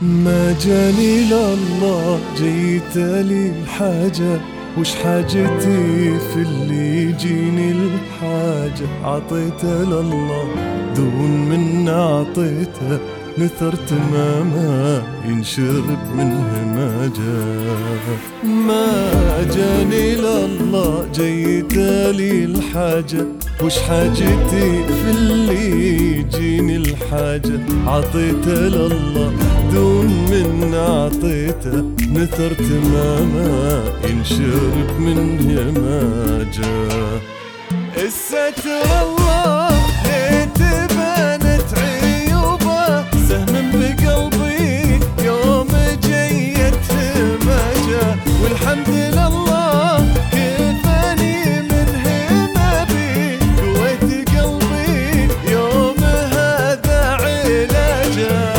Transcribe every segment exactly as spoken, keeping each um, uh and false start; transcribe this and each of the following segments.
ما جاني لله جيت لي الحاجة، وش حاجتي في اللي يجيني الحاجة؟ عطيته لله دون من عطيته، نثرت ما ينشرب منه ما جاء. ما جاني لله جيت لي الحاجة، وش حاجتي في اللي يجيني الحاجة؟ عطيته لله دون من عطيته، نثرت ما ينشرب منه ما جاء. الستر الله ليت بانت عيوبه، سهم بقلبي يوم جيت ما جاء. والحمد لله كفاني منه ما بي، قويت قلبي يوم هذا علاجه.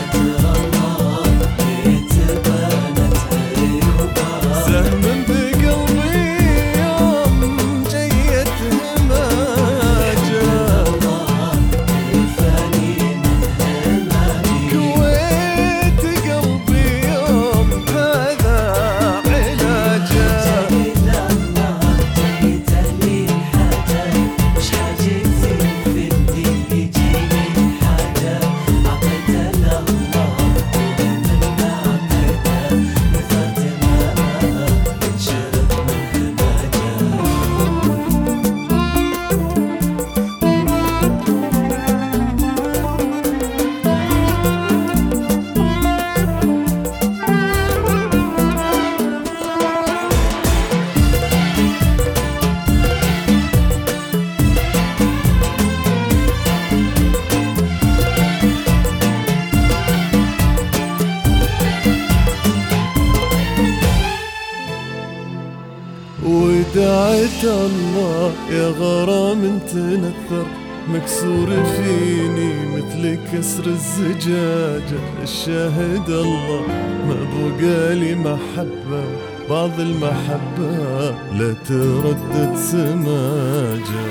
ودعيت الله يا غرام تنثر، مكسور فيني مثل كسر الزجاجة. الشاهد الله ما بقالي محبة، بعض المحبة لا تردد سماجة.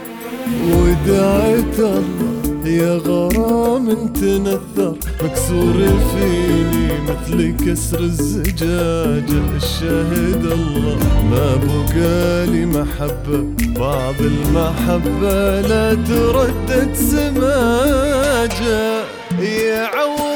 ودعيت الله يا غرام تنثر، مكسور فيني مثل كسر الزجاجة. الشاهد الله ما بقالي محبة، بعض المحبة لا تردد سماجة. يا عو